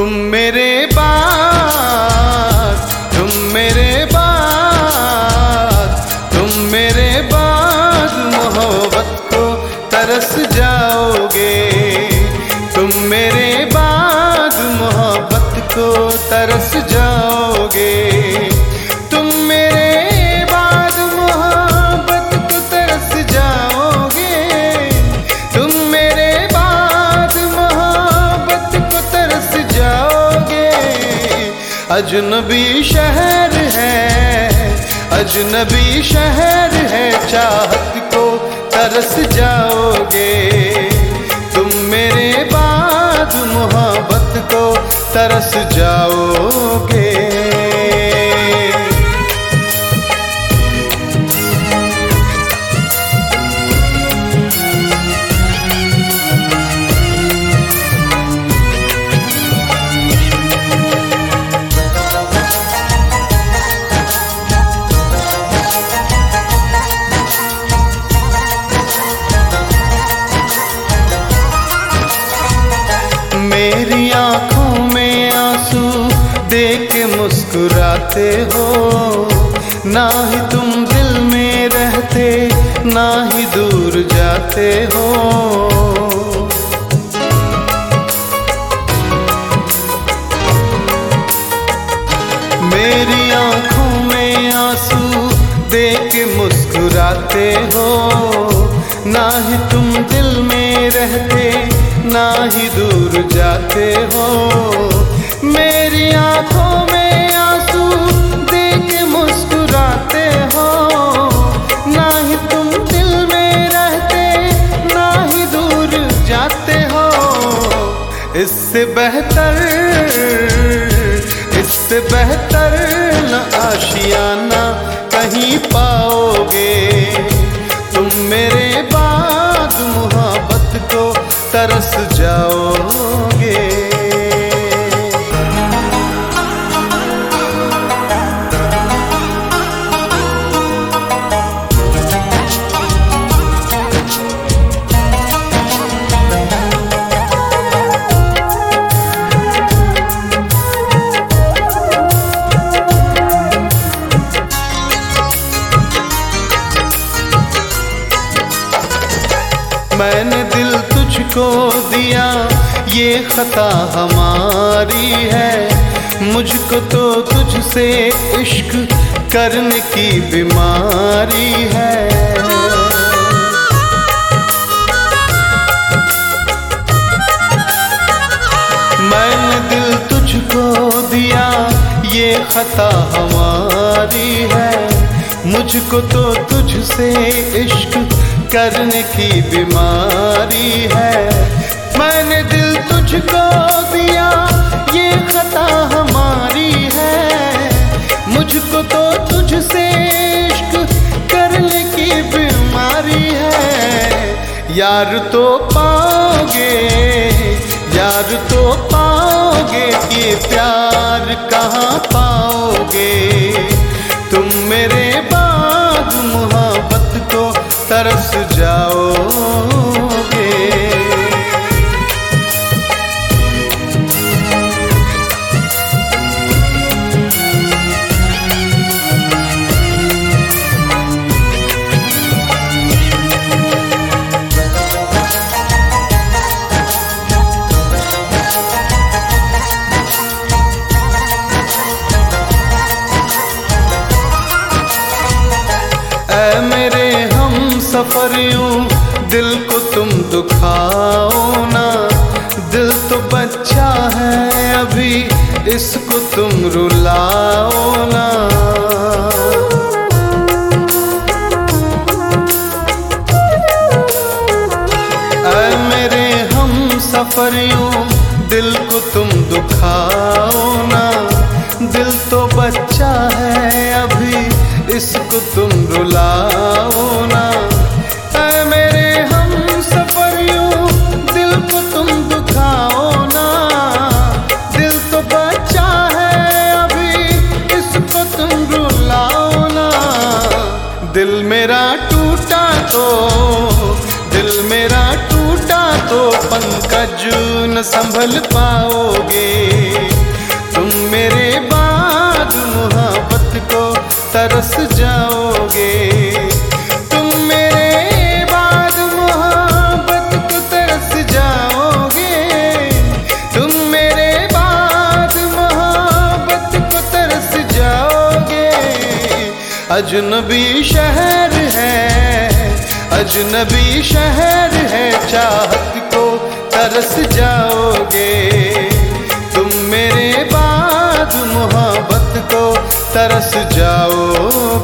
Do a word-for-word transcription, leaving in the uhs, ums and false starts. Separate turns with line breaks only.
तुम मेरे बाद, तुम मेरे बाद, तुम मेरे बाद मोहब्बत को तरस जाओगे। तुम मेरे बाद मोहब्बत को तरस जाओगे। तुम मेरे बाद मोहब्बत को तरस जाओगे। तुम मेरे बाद मोहब्बत को तरस जाओगे। अजनबी शहर है, अजनबी शहर है, चाहत को तरस जाओगे। तुम मेरे बाद मोहब्बत को तरस जाओगे। मेरी आँखों में आंसू देख के मुस्कुराते हो। ना ही तुम दिल में रहते, ना ही दूर जाते हो। मेरी आँखों में आंसू देख के मुस्कुराते हो। ना ही तुम दिल में रहते, ना ही दूर जाते हो। मेरी आँखों में आंसू देख के मुस्कुराते हो। ना ही तुम दिल में रहते, ना ही दूर जाते हो। इससे बेहतर, इससे बेहतर न आशियाना कहीं पाओगे। तुम मेरे बाद मोहब्बत को तरस जाओगे। मैंने दिल तुझको दिया, ये खता हमारी है। मुझको तो तुझसे इश्क करने की बीमारी है। मैंने दिल तुझको दिया, ये खता हमारी है। मुझको तो तुझसे इश्क करने की बीमारी है। मैंने दिल तुझको दिया, ये खता हमारी है। मुझको तो तुझसे इश्क करने की बीमारी है। यार तो पाओगे, यार तो पाओगे, ये प्यार कहाँ पाओगे। तुम मेरे बाद मोहब्बत को तरस जाओगे। ऐ मेरे हम सफरियों, दिल को तुम दुखाओ ना। दिल तो बच्चा है अभी, इसको तुम रुलाओ ना। ऐ मेरे हम सफरियों, दिल को तुम दुखाओ ना। दिल तो बच्चा है अभी, इसको तुम रुलाओ ना। ऐ मेरे हम सफरियों, दिल को तुम दुखाओ ना। दिल तो बच्चा है अभी, इसको तुम रुलाओ ना। दिल मेरा टूटा तो, दिल मेरा टूटा तो पंकज बाजू न संभल पाओगे। तुम मेरे बाद मोहब्बत को तरस जाओगे। तुम मेरे बाद मोहब्बत को तरस जाओगे। तुम मेरे बाद मोहब्बत को तरस जाओगे। अजनबी शहर है, अजनबी शहर है, चाहत को तरस जाओगे। तुम मेरे बाद मोहब्बत को तरस जाओगे।